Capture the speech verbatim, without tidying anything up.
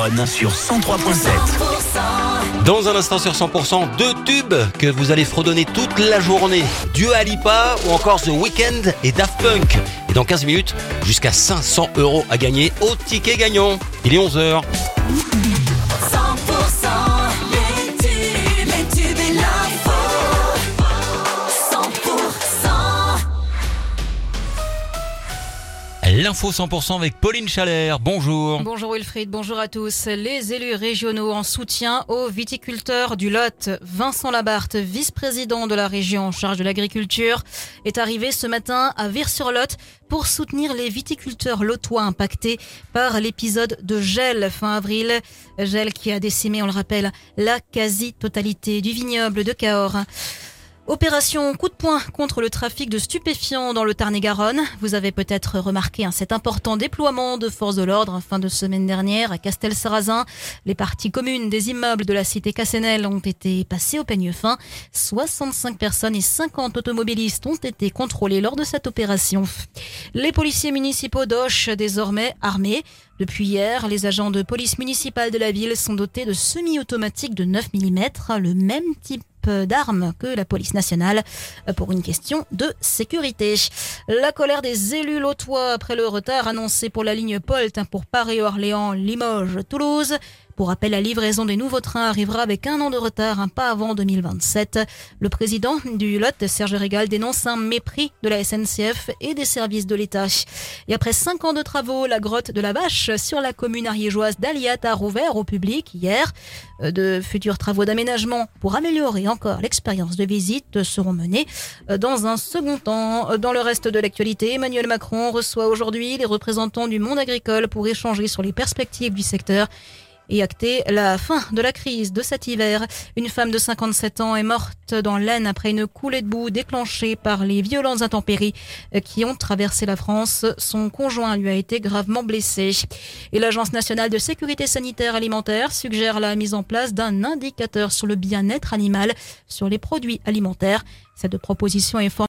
Garonne sur cent trois virgule sept. Dans un instant sur cent pour cent, deux tubes que vous allez fredonner toute la journée. Dua Lipa ou encore The Weeknd et Daft Punk. Et dans quinze minutes, jusqu'à cinq cents euros à gagner au ticket gagnant. Il est onze heures. cent pour cent les tubes, les tubes et l'info. cent pour cent. L'info cent pour cent avec Pauline Chalère. Bonjour. Bonjour Wilfried, bonjour à tous. Les élus régionaux en soutien aux viticulteurs du Lot. Vincent Labarthe, vice-président de la région en charge de l'agriculture, est arrivé ce matin à Vire-sur-Lot pour soutenir les viticulteurs lotois impactés par l'épisode de gel fin avril. Gel qui a décimé, on le rappelle, la quasi-totalité du vignoble de Cahors. Opération coup de poing contre le trafic de stupéfiants dans le Tarn-et-Garonne. Vous avez peut-être remarqué hein, cet important déploiement de forces de l'ordre fin de semaine dernière à Castelsarrasin. Les parties communes des immeubles de la cité Cassenel ont été passées au peigne fin. soixante-cinq personnes et cinquante automobilistes ont été contrôlés lors de cette opération. Les policiers municipaux d'Auch, désormais armés. Depuis hier, les agents de police municipale de la ville sont dotés de semi-automatiques de neuf millimètres, le même type d'armes que la police nationale pour une question de sécurité. La colère des élus lotois après le retard annoncé pour la ligne Polt pour Paris-Orléans, Limoges, Toulouse. Pour rappel, la livraison des nouveaux trains arrivera avec un an de retard, un pas avant deux mille vingt-sept. Le président du Lot, Serge Régal, dénonce un mépris de la S N C F et des services de l'État. Et après cinq ans de travaux, la grotte de la Vache sur la commune ariégeoise d'Aliat a rouvert au public hier. De futurs travaux d'aménagement pour améliorer encore l'expérience de visite seront menés dans un second temps. Dans le reste de l'actualité, Emmanuel Macron reçoit aujourd'hui les représentants du monde agricole pour échanger sur les perspectives du secteur et acter la fin de la crise de cet hiver. Une femme de cinquante-sept ans est morte dans l'Aisne après une coulée de boue déclenchée par les violentes intempéries qui ont traversé la France. Son conjoint lui a été gravement blessé. Et l'Agence nationale de sécurité sanitaire alimentaire suggère la mise en place d'un indicateur sur le bien-être animal sur les produits alimentaires. Cette proposition est